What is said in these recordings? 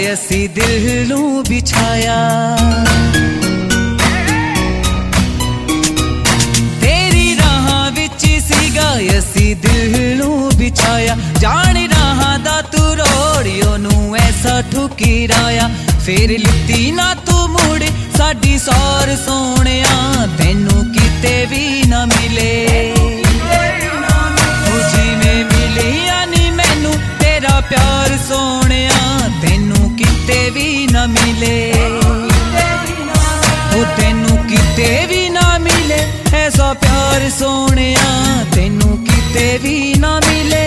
असी दिल नू बिछाया, तेरी राहां विच सीगा असी दिल नू बिछाया। जान राहां दा तू रोड़ी ओनू ऐसा ठुकीराया, फिर लित्ती ना तू मुड़ साडी सौर सोहणिया, तैनू किते भी ना मिले। जिवें मिलिया नी मैनू तेरा प्यार सोहणिया, तैनू किते भी ना मिले। ओ तैनू किते भी ना मिले ऐसा प्यार सोहणिया, तैनू किते भी ना मिले।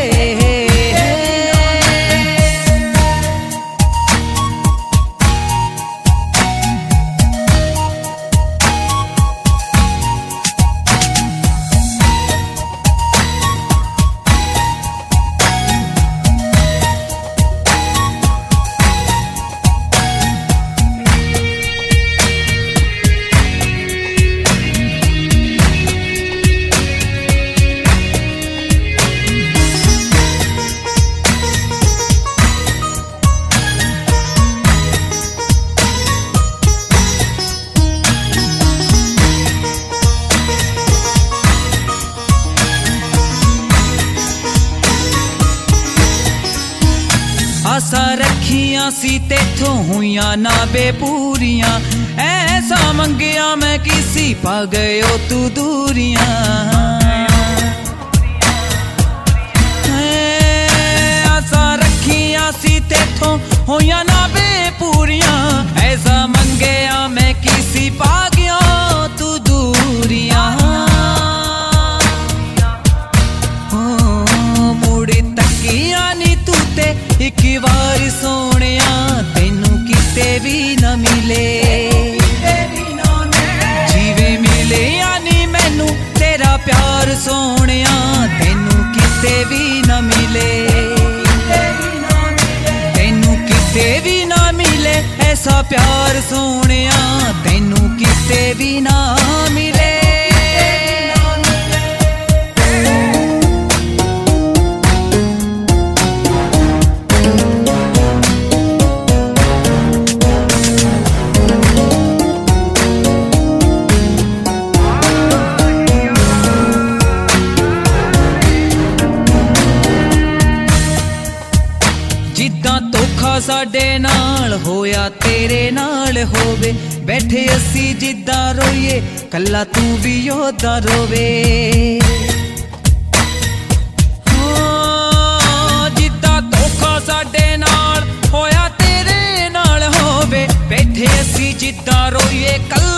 आसा रखियां सी तेथों हुइयां ना बेपूरियां, ऐसा मंगिया मैं किसी पा गयो तू दूरियां। आसा रखियां सी तेथों हुइयां ना बेपूरियां, ऐसा मंगिया मैं किसी पा गया तू दूरियां। मुड़ी तकिया नी तू ते एक बार सोहणिया, तैनू किते भी ना मिले। जिवें मिले यानी मैनू तेरा प्यार सोहणिया, तैनू किते भी ना मिले। तैनू किते भी ना मिले ऐसा प्यार सोहणिया, तैनू किते भी ना मिले। जिद्दां धोखा साडे नाल होया तेरे नाल होवे, बैठे असी जिद्दां रोईए कल्ला तू भी ओदा रोवे। जिद्दां धोखा साडे नाल होया तेरे नाल होवे, बैठे असी जिद्दां रोईए कल्ला